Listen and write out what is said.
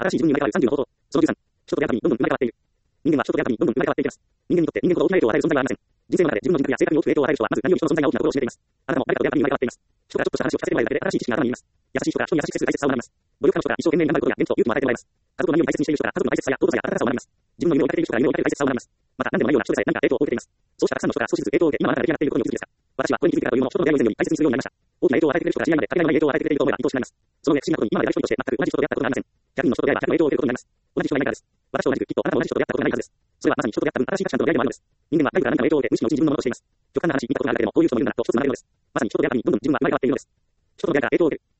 新しい自分に生まれ変わる30の法則。その13、人と出会うたびにどんどん生まれ変わっている。人間は人と出会うたびにどんどん生まれ変わっていきます。人間にとって人間ほど大きな影響を与える存在はありません。人生の中で自分の人格や性格に大きく影響を与える人はまず何より人の存在が大きなことを教えています。あなたも誰かと出会うたびに生まれ変わっています。人からちょっとした話を聞かせてもらえるだけで新しい知識が頭に入ります。優しい人から人に優しく接する大切さを学びます。努力家の人から一生懸命に頑張ることや元気と勇気も与えてもらいます。家族の何より大切にしている人から家族の大切さや尊さや温かさを学びます。自分の夢を追いかけている人から夢を追いかける大切さを学びます。また何でもないような人でさえ何か影響を受けています。そうしたたくさんの人から少しずつ影響を受け、今あなたが出来上がっていることにお気づきですか。私はこれに気づいてからというものを人と出会いを以前より大切にするようになりました。大きな影響を与えてくれる人から知り合いまでかけがえのない影響を与えてくれると思えば愛おしくなります。その上不思議なことに今まで誰一人として全く同じ人と出会ったことがありません。100人の人と出会えば100の影響を受けることになります。同じ人がいないからです。私と同じくきっとあなたも同じ人と出会ったことがないはずです。それはまさに人と出会った分新しい価値観との出会いでもあるのです。人間は外部から何かの影響を受け無意識のうちに自分のものとしています。極端な話、見たことがあるだけでもこういう人もいるんだなと一つ学べるのです。まさに人と出会うたびにどんどん自分は生まれ変わっているのです。人との出会いから影響を受ける。